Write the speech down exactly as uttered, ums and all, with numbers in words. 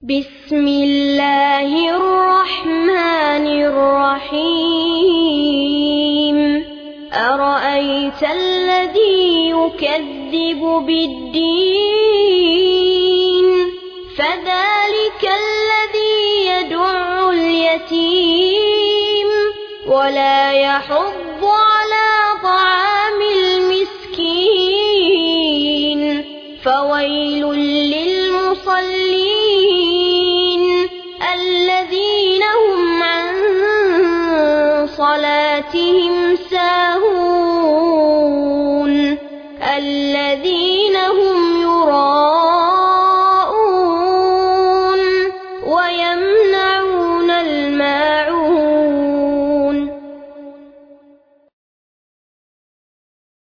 بسم الله الرحمن الرحيم أرأيت الذي يكذب بالدين فذلك الذي يدع اليتيم ولا يحض على طعام المسكين فويل للمصلين الذين هم عن صلاتهم ساهون الذين هم